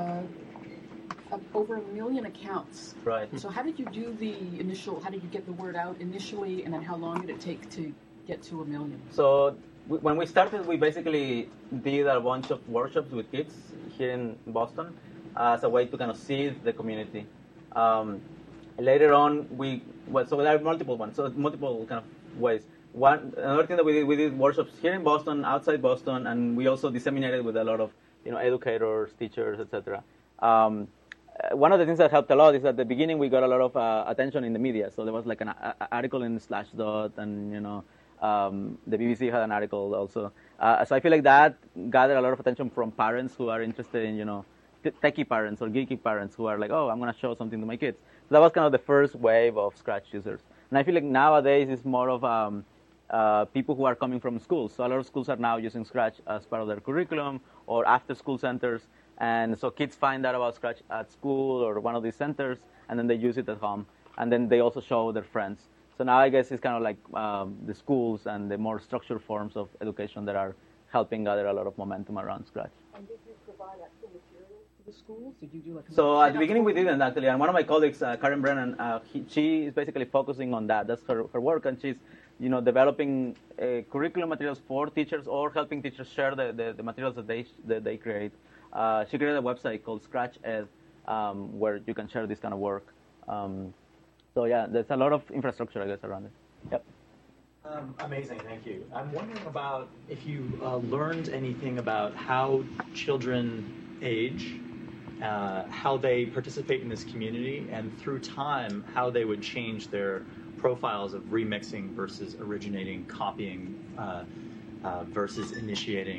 Speaker 5: over 1 million accounts.
Speaker 3: Right.
Speaker 5: So how did you do how did you get the word out initially, and then how long did it take to get to 1 million?
Speaker 3: So when we started, we basically did a bunch of workshops with kids here in Boston as a way to kind of seed the community. Later on, so there are multiple ones, so multiple kind of ways. Another thing that we did workshops here in Boston, outside Boston, and we also disseminated with a lot of educators, teachers, etc. One of the things that helped a lot is at the beginning we got a lot of attention in the media. So there was like an article in Slashdot, and the BBC had an article also. So I feel like that gathered a lot of attention from parents who are interested in techie parents or geeky parents who are like, oh, I'm going to show something to my kids. So that was kind of the first wave of Scratch users. And I feel like nowadays it's more of people who are coming from schools. So a lot of schools are now using Scratch as part of their curriculum or after-school centers. And so kids find out about Scratch at school or one of these centers, and then they use it at home. And then they also show their friends. So now I guess it's kind of like the schools and the more structured forms of education that are helping gather a lot of momentum around Scratch.
Speaker 5: And did you provide actual materials to the schools? Did you do like?
Speaker 3: So at the beginning we didn't actually, and one of my colleagues, Karen Brennan, she is basically focusing on that. That's her work, and she's developing curriculum materials for teachers or helping teachers share the materials that they create. She created a website called Scratch Ed, where you can share this kind of work. So yeah, there's a lot of infrastructure, I guess, around it. Yep.
Speaker 6: Amazing, thank you. I'm wondering about if you learned anything about how children age, how they participate in this community, and through time, how they would change their profiles of remixing versus originating, copying, versus initiating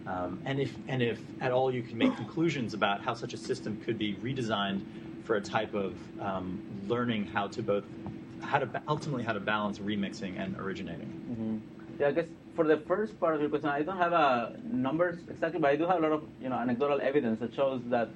Speaker 6: And if at all you can make conclusions about how such a system could be redesigned for a type of learning ultimately how to balance remixing and originating.
Speaker 3: Mm-hmm. Yeah, I guess for the first part of your question, I don't have numbers exactly, but I do have a lot of anecdotal evidence that shows that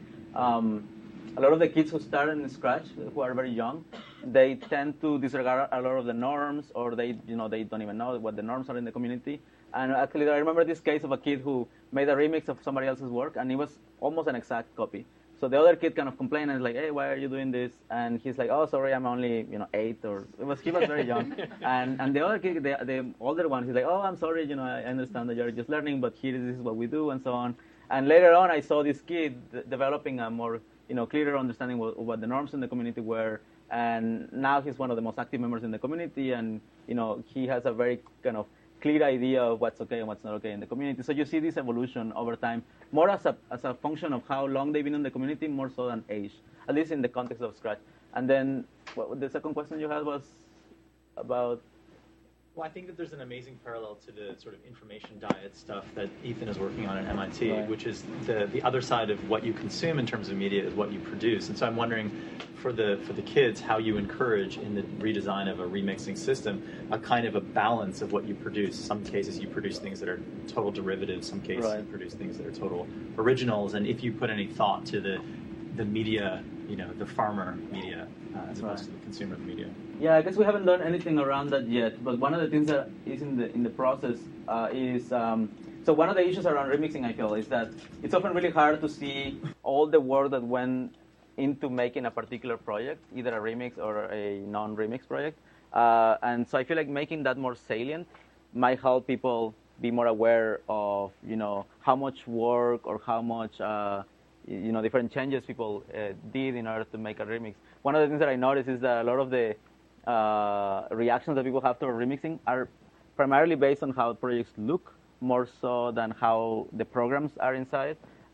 Speaker 3: a lot of the kids who start in Scratch, who are very young, they tend to disregard a lot of the norms, or they don't even know what the norms are in the community. And actually, I remember this case of a kid who made a remix of somebody else's work, and it was almost an exact copy. So the other kid kind of complained and was like, "Hey, why are you doing this?" And he's like, "Oh, sorry, I'm only 8," or he was very young. and the other kid, the older one, he's like, "Oh, I'm sorry, I understand that you're just learning, but this is what we do," and so on. And later on, I saw this kid developing a more clearer understanding of what the norms in the community were. And now he's one of the most active members in the community, and he has a very kind of clear idea of what's okay and what's not okay in the community. So you see this evolution over time, more as a function of how long they've been in the community, more so than age, at least in the context of Scratch. And then the second question you had was about...
Speaker 6: Well, I think that there's an amazing parallel to the sort of information diet stuff that Ethan is working on at MIT,
Speaker 3: right,
Speaker 6: which is the other side of what you consume in terms of media is what you produce. And so I'm wondering, for the kids, how you encourage in the redesign of a remixing system a kind of a balance of what you produce. Some cases you produce things that are total derivatives. Some cases
Speaker 3: right,
Speaker 6: you produce things that are total originals. And if you put any thought to the media, the farmer media, as opposed to the consumer media.
Speaker 3: Yeah, I guess we haven't done anything around that yet, but one of the things that is in the process is so one of the issues around remixing, I feel, is that it's often really hard to see all the work that went into making a particular project, either a remix or a non-remix project, and so I feel like making that more salient might help people be more aware of how much work or how much different changes people did in order to make a remix. One of the things that I noticed is that a lot of the reactions that people have to remixing are primarily based on how projects look, more so than how the programs are inside.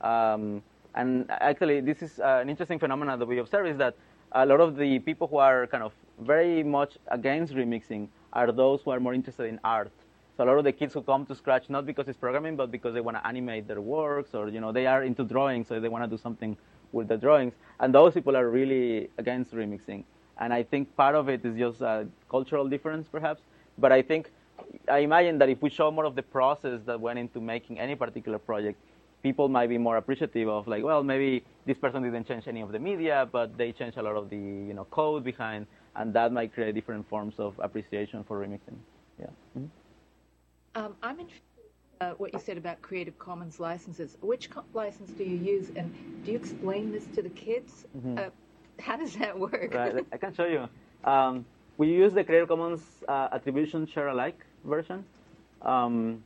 Speaker 3: And actually, this is an interesting phenomenon that we observe, is that a lot of the people who are kind of very much against remixing are those who are more interested in art. So a lot of the kids who come to Scratch, not because it's programming, but because they want to animate their works, or they are into drawing, so they want to do something with the drawings. And those people are really against remixing. And I think part of it is just a cultural difference, perhaps. But I imagine that if we show more of the process that went into making any particular project, people might be more appreciative of, like, well, maybe this person didn't change any of the media, but they changed a lot of the code behind, and that might create different forms of appreciation for remixing. Yeah. Mm-hmm.
Speaker 5: I'm interested in what you said about Creative Commons licenses. Which license do you use, and do you explain this to the kids?
Speaker 3: Mm-hmm.
Speaker 5: How does that work?
Speaker 3: Right, I can show you. We use the Creative Commons attribution share alike version, and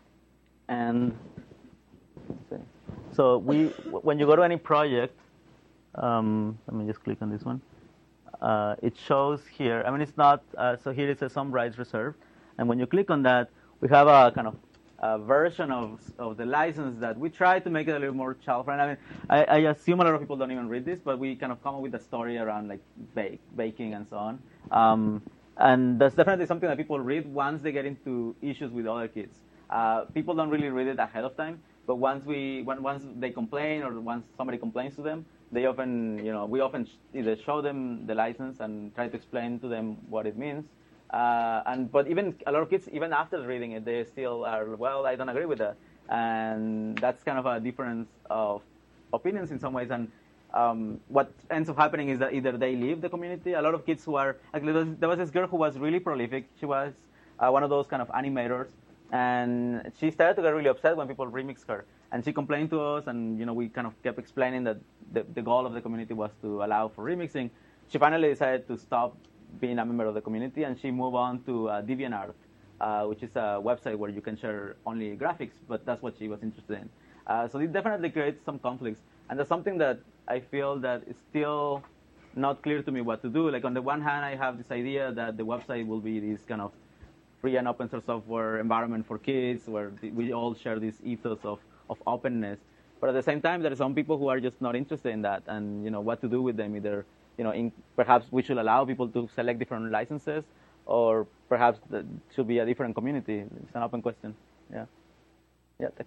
Speaker 3: let's see. So when you go to any project, let me just click on this one. It shows here. I mean, it's not. So here it says some rights reserved, and when you click on that, we have a kind of version of the license that we try to make it a little more child-friendly. I mean, I assume a lot of people don't even read this, but we kind of come up with a story around like baking and so on. And that's definitely something that people read once they get into issues with other kids. People don't really read it ahead of time, but once they complain, or once somebody complains to them, they often, we often either show them the license and try to explain to them what it means. But even a lot of kids, even after reading it, they still are, well, I don't agree with that. And that's kind of a difference of opinions in some ways. And what ends up happening is that either they leave the community. A lot of kids who are, actually, there was this girl who was really prolific. She was one of those kind of animators. And she started to get really upset when people remixed her. And she complained to us, and we kind of kept explaining that the goal of the community was to allow for remixing. She finally decided to stop being a member of the community, and she moved on to DeviantArt, which is a website where you can share only graphics, but that's what she was interested in. So it definitely creates some conflicts, and that's something that I feel that is still not clear to me what to do. Like, on the one hand, I have this idea that the website will be this kind of free and open source software environment for kids, where we all share this ethos of openness. But at the same time, there are some people who are just not interested in that, and what to do with them. Either perhaps we should allow people to select different licenses, or perhaps there should be a different community. It's an open question. Yeah. Yeah. Thanks.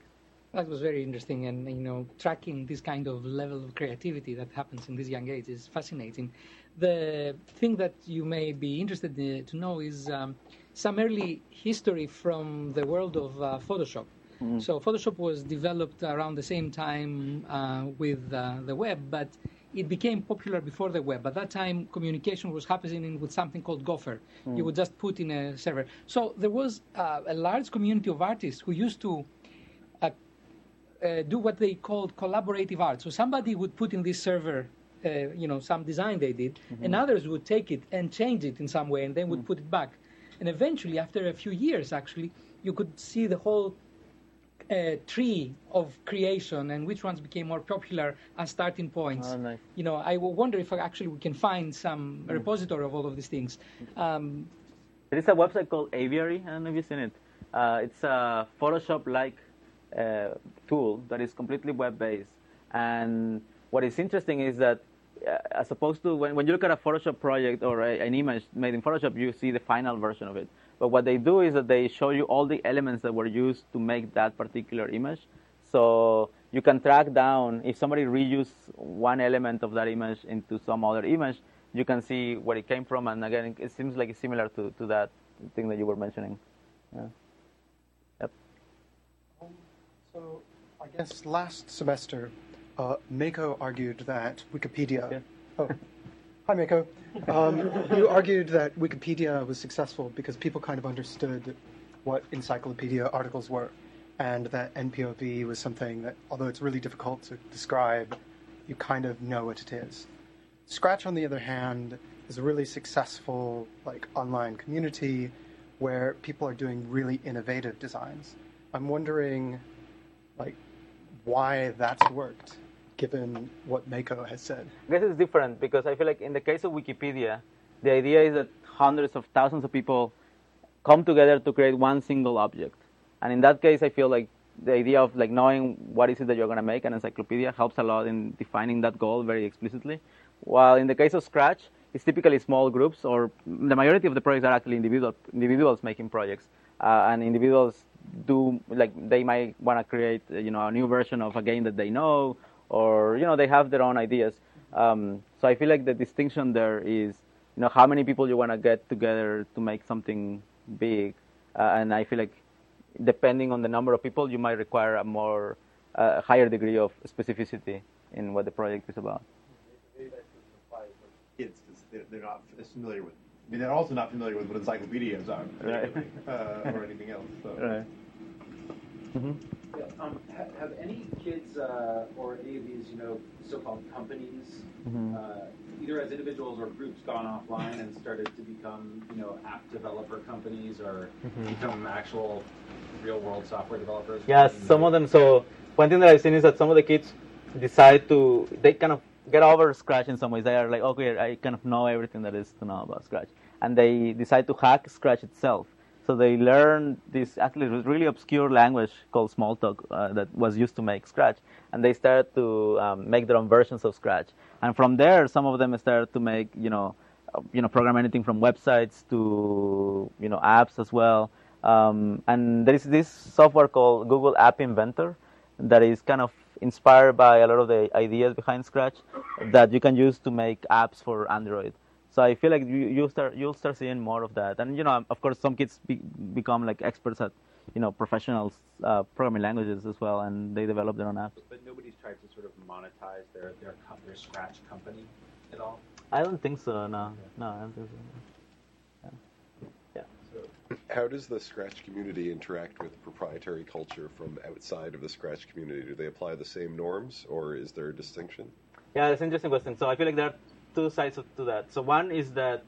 Speaker 7: That was very interesting, and tracking this kind of level of creativity that happens in this young age is fascinating. The thing that you may be interested to know is some early history from the world of Photoshop. So Photoshop was developed around the same time with the web, but it became popular before the web. At that time, communication was happening with something called Gopher. You would just put in a server. So there was a large community of artists who used to do what they called collaborative art. So somebody would put in this server, some design they did, and others would take it and change it in some way, and then would put it back. And eventually, after a few years, actually, you could see the whole tree of creation and which ones became more popular as starting points.
Speaker 3: Oh, nice.
Speaker 7: I wonder if actually we can find some repository of all of these things.
Speaker 3: There is a website called Aviary. I don't know if you've seen it. It's a Photoshop-like tool that is completely web-based. And what is interesting is that as opposed to when you look at a Photoshop project or an image made in Photoshop, you see the final version of it. But what they do is that they show you all the elements that were used to make that particular image. So you can track down, if somebody reused one element of that image into some other image, you can see where it came from. And again, it seems like it's similar to that thing that you were mentioning. Yeah. Yep.
Speaker 8: So I guess last semester, Mako argued that Wikipedia...
Speaker 3: Yeah.
Speaker 8: Oh, hi, Mako. You argued that Wikipedia was successful because people kind of understood what encyclopedia articles were, and that NPOV was something that, although it's really difficult to describe, you kind of know what it is. Scratch, on the other hand, is a really successful online community where people are doing really innovative designs. I'm wondering why that's worked, given what Mako has said.
Speaker 3: I guess it's different because I feel like in the case of Wikipedia, the idea is that hundreds of thousands of people come together to create one single object. And in that case, I feel like the idea of knowing what is it that you're going to make an encyclopedia helps a lot in defining that goal very explicitly. While in the case of Scratch, it's typically small groups, or the majority of the projects are actually individuals making projects. And individuals they might want to create a new version of a game that they know, or they have their own ideas. So I feel like the distinction there is how many people you want to get together to make something big, and I feel like depending on the number of people, you might require a higher degree of specificity in what the project is about.
Speaker 2: Maybe that applies to kids because they're not as familiar with. I mean, they're also not familiar with what encyclopedias are,
Speaker 3: right.
Speaker 2: Or anything else. So.
Speaker 3: Right. Mm-hmm.
Speaker 9: Yeah, have any kids or any of these, so-called companies, either as individuals or groups, gone offline and started to become, app developer companies or become actual real-world software developers?
Speaker 3: Yes, some of them. So one thing that I've seen is that some of the kids they kind of get over Scratch in some ways. They are like, okay, I kind of know everything there is to know about Scratch. And they decide to hack Scratch itself. So they learn this actually really obscure language called Smalltalk that was used to make Scratch. And they started to make their own versions of Scratch. And from there, some of them started to make, program anything from websites to, apps as well. And there is this software called Google App Inventor that is kind of inspired by a lot of the ideas behind Scratch that you can use to make apps for Android. So I feel like you'll start seeing more of that. And of course, some kids become experts at professional programming languages as well, and they develop their own apps.
Speaker 9: But nobody's tried to sort of monetize their Scratch company at all.
Speaker 3: I don't think so. No, I don't think so. Yeah.
Speaker 10: How does the Scratch community interact with proprietary culture from outside of the Scratch community? Do they apply the same norms, or is there a distinction?
Speaker 3: Yeah, that's an interesting question. So I feel like there are two sides to that. So one is that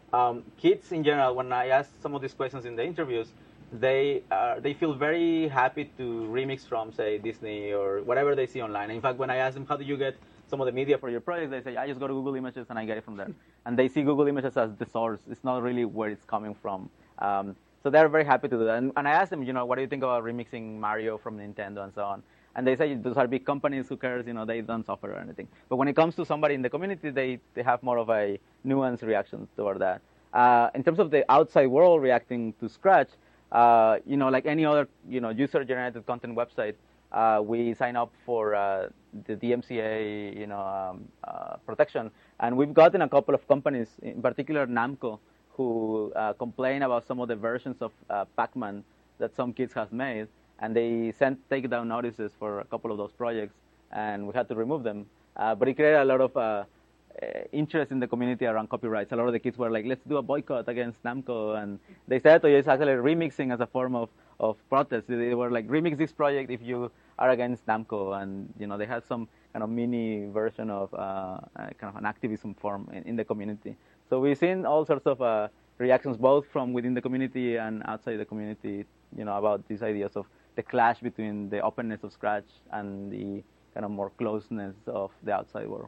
Speaker 3: kids in general, when I ask some of these questions in the interviews, they feel very happy to remix from, say, Disney or whatever they see online. In fact, when I ask them, how do you get some of the media for your project, they say, I just go to Google Images and I get it from there. And they see Google Images as the source. It's not really where it's coming from. So they're very happy to do that. And I ask them, what do you think about remixing Mario from Nintendo and so on? And they say those are big companies, who cares, they don't suffer or anything. But when it comes to somebody in the community, they have more of a nuanced reaction toward that. In terms of the outside world reacting to Scratch, like any other, user-generated content website, we sign up for the DMCA, protection, and we've gotten a couple of companies, in particular Namco, who complain about some of the versions of Pac-Man that some kids have made, and they sent takedown notices for a couple of those projects, and we had to remove them. But it created a lot of interest in the community around copyrights. A lot of the kids were like, let's do a boycott against Namco, and they started to use actually remixing as a form of protest. They were like, remix this project if you are against Namco, and they had some kind of mini version of kind of an activism form in the community. So we've seen all sorts of reactions, both from within the community and outside the community, about these ideas of the clash between the openness of Scratch and the kind of more closeness of the outside world.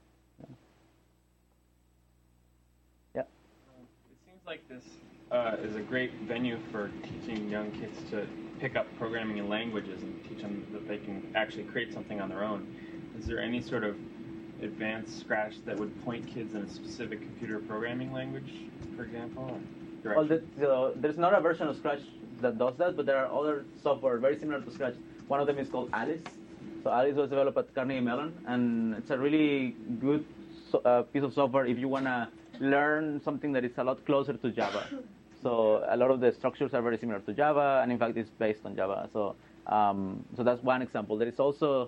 Speaker 3: Yeah.
Speaker 2: It seems like this is a great venue for teaching young kids to pick up programming in languages and teach them that they can actually create something on their own. Is there any sort of advanced Scratch that would point kids in a specific computer programming language, for example?
Speaker 3: Well, there's not a version of Scratch that does that, but there are other software very similar to Scratch. One of them is called Alice. So Alice was developed at Carnegie Mellon, and it's a really good piece of software if you want to learn something that is a lot closer to Java. So a lot of the structures are very similar to Java, and in fact, it's based on Java. So that's one example. There is also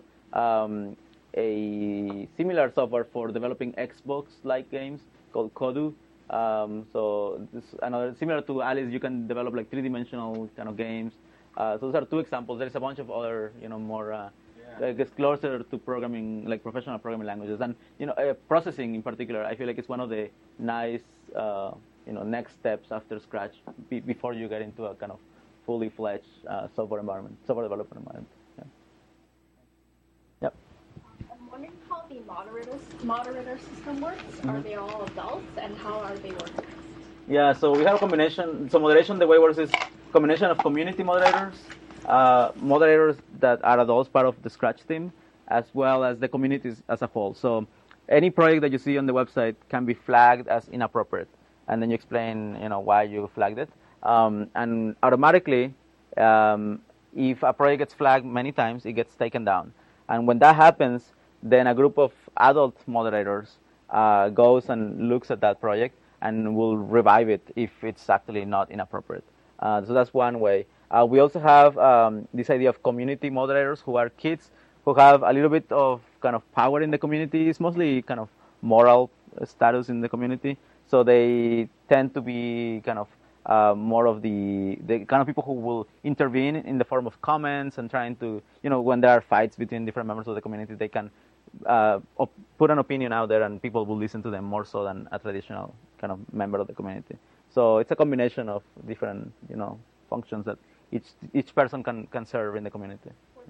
Speaker 3: a similar software for developing Xbox-like games called Kodu. So this another similar to Alice. You can develop like three-dimensional kind of games. So those are two examples. There is a bunch of other, more I guess closer to programming, like professional programming languages, and processing in particular. I feel like it's one of the nice, next steps after Scratch before you get into a kind of fully fledged software development environment. Yeah. Yep.
Speaker 11: I'm wondering how the moderator system works. Are they all adults, and how are they organized?
Speaker 3: Yeah, so we have a combination. So moderation, the way it works is combination of community moderators, moderators that are adults, part of the Scratch team, as well as the communities as a whole. So any project that you see on the website can be flagged as inappropriate, and then you explain, why you flagged it. And automatically, if a project gets flagged many times, it gets taken down. And when that happens, then a group of adult moderators goes and looks at that project and will revive it if it's actually not inappropriate. So that's one way. We also have this idea of community moderators, who are kids who have a little bit of kind of power in the community. It's mostly kind of moral status in the community. So they tend to be kind of more of the kind of people who will intervene in the form of comments and trying to, when there are fights between different members of the community, they can put an opinion out there and people will listen to them more so than a traditional kind of member of the community. So it's a combination of different, functions that each person can serve in the community.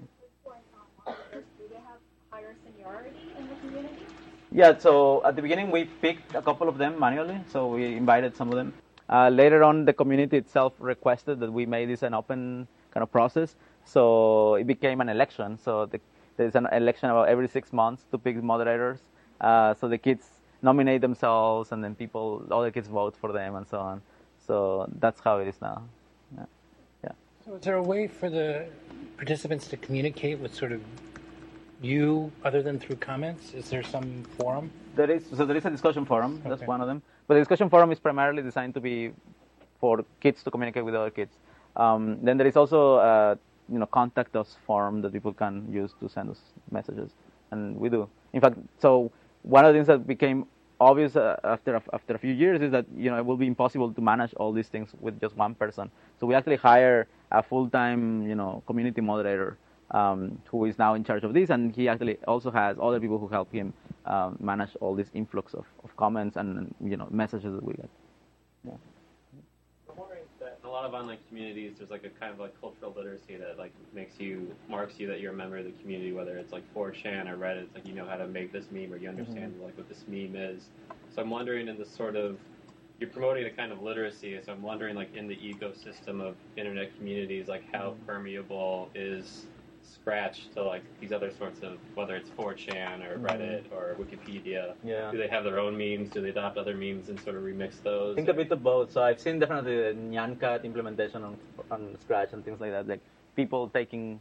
Speaker 11: Do they have higher seniority in the community?
Speaker 3: Yeah, so at the beginning we picked a couple of them manually, so we invited some of them. Later on, the community itself requested that we made this an open kind of process, so it became an election. So there's an election about every 6 months to pick moderators. So the kids nominate themselves, and then other kids vote for them, and so on. So that's how it is now. Yeah.
Speaker 12: So is there a way for the participants to communicate with sort of you, other than through comments? Is there some forum?
Speaker 3: There is a discussion forum. That's
Speaker 12: Okay.
Speaker 3: one of them. But the discussion forum is primarily designed to be for kids to communicate with other kids. Then there is also contact us form that people can use to send us messages, and we do. In fact, so one of the things that became obvious after a few years is that it will be impossible to manage all these things with just one person. So we actually hire a full-time community moderator who is now in charge of this, and he actually also has other people who help him manage all this influx of comments and messages that we get. Yeah.
Speaker 13: I'm wondering that in a lot of online communities, there's like a kind of like cultural literacy that like marks you that you're a member of the community, whether it's like 4chan or Reddit. It's like you know how to make this meme, or you understand like what this meme is. So I'm wondering in the sort of you're promoting a kind of literacy. So I'm wondering like in the ecosystem of internet communities, like how permeable is Scratch to like these other sorts of, whether it's 4chan or Reddit or Wikipedia.
Speaker 3: Yeah.
Speaker 13: Do they have their own memes? Do they adopt other memes and sort of remix those?
Speaker 3: I think a bit of both. So I've seen definitely the Nyancat implementation on Scratch and things like that, like people taking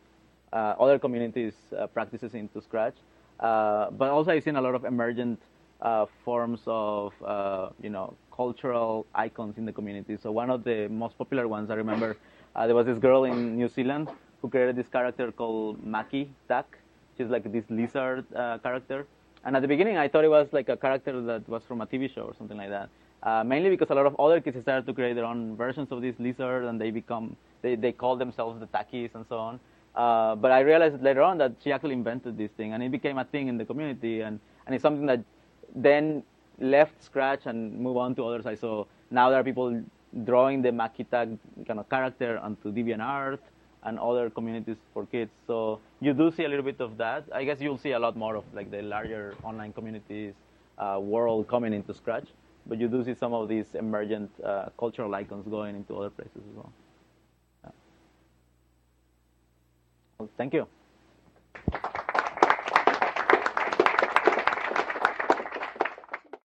Speaker 3: other communities' practices into Scratch. But also I've seen a lot of emergent forms of, cultural icons in the community. So one of the most popular ones, I remember, there was this girl in New Zealand who created this character called Maki Tak. She's like this lizard character. And at the beginning, I thought it was like a character that was from a TV show or something like that. Mainly because a lot of other kids started to create their own versions of this lizard, and they call themselves the Takis and so on. But I realized later on that she actually invented this thing, and it became a thing in the community, and it's something that then left Scratch and moved on to other sites. So now there are people drawing the Maki Tak kind of character onto DeviantArt and other communities for kids. So you do see a little bit of that. I guess you'll see a lot more of like the larger online communities world coming into Scratch, but you do see some of these emergent cultural icons going into other places as well. Yeah. Well, thank you.